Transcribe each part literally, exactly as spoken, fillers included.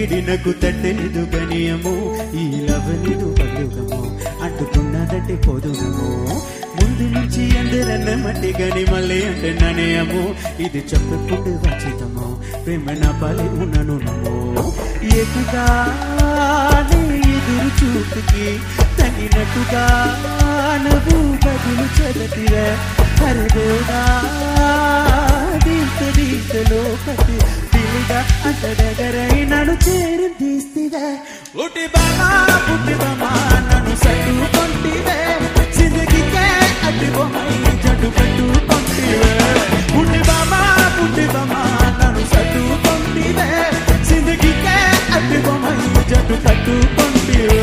పలికిడినకు తట్టెనిదు గనియము ఈ లవనిదు పలుగము అంటుకున్నదంటే పోదుగము ముందు నుంచి అందరన్న మట్టి గని మళ్ళీ అంటే ననేయము ఇది చెప్పుకుంటూ వచ్చితము ప్రేమ నా పలి ఉన్నను నమో ఏకుగా ఎదురు చూపుకి తగినట్టుగా నవ్వు బదులు చదతివే హరదేవుడా దీంత దీంతలో పట్టి తిరిగా అంతడగరై నన్ను చేరు తీస్తివే ఉటి బామా పుట్టి బామా నన్ను సట్టుకొంటివే జిందగీకే అడ్డు బొమ్మై జట్టు కట్టుకొంటివే ఉటి బామా పుట్టి బామా నన్ను సట్టుకొంటివే జిందగీకే అడ్డు బొమ్మై జట్టు కట్టుకొంటివే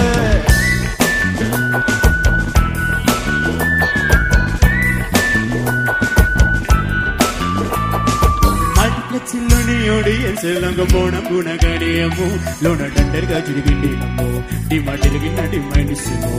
చిల్లుని ఆడియన్స్ లంగ పోన గుణ గడియము లోన డండర్గా చిరిగిండినము డిమా తిరిగిన డిమైనిసిమో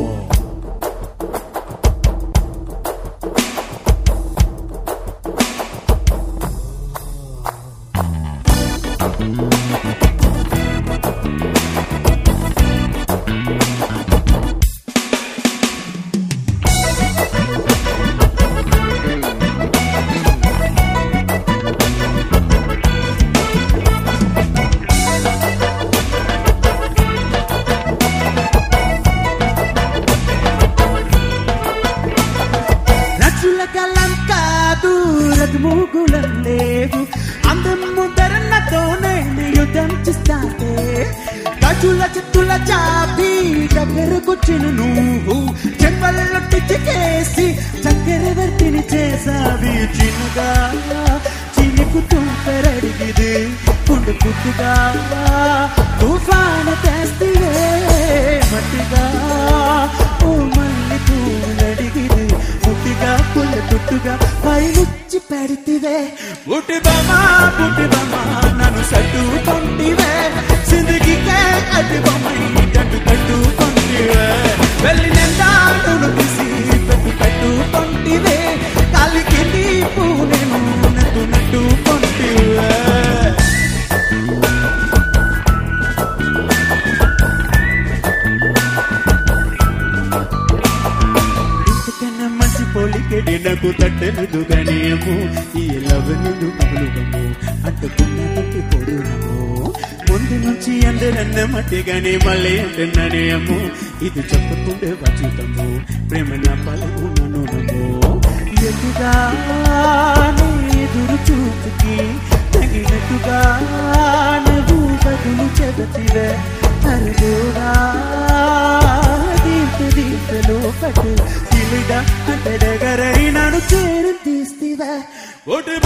మూగులం లేవు అందం ముందరన్నతోనే యుద్ధం చేస్తాతే గజుల చెట్టుల చాపి దగ్గరకొచ్చిన నువ్వు చెంపల్లో టిచ్చికేసి చక్కెర వర్తిని చేసావి చిన్నగా చినుకు తుంపరడిగిది పుండు పుట్టుగా తుఫాను తెస్తివే మట్టిగా ఓ మల్లి పూలడిగిది ముట్టిగా పుల్ల తుట్టుగా పైనుచ్చి పెడితివే పుట్టి బామా పుట్టి బామా నన్ను సట్టుకొంటివే జిందగీకే అడ్డు బొమ్మై జట్టు కట్టుకొంటివే వెళ్ళి నిండాను తీసి పెట్టు కట్టుకొంటివే కాలికి నీ పూనెను నట్టు నట్టుకొంటివే పొలికెడినకు తట్టెనుదు గనియము ఈ లవనుడు పలుగము అంటుకున్నదంటే పొడునము ముందు నుంచి అందరన్న మట్టి గని మళ్ళీ అంటే ననేయము ఇది చెప్పుకుంటే వచ్చితము ప్రేమ నా పలుగునను ఎదుగా ఎదురు చూపుకి తగినట్టుగా నవ్వు బదులు చెదతివే హరదేవుడా దీంత దీంతలో పట్టు తిలిగా అంతడగరై నన్ను చేరు తీస్తివే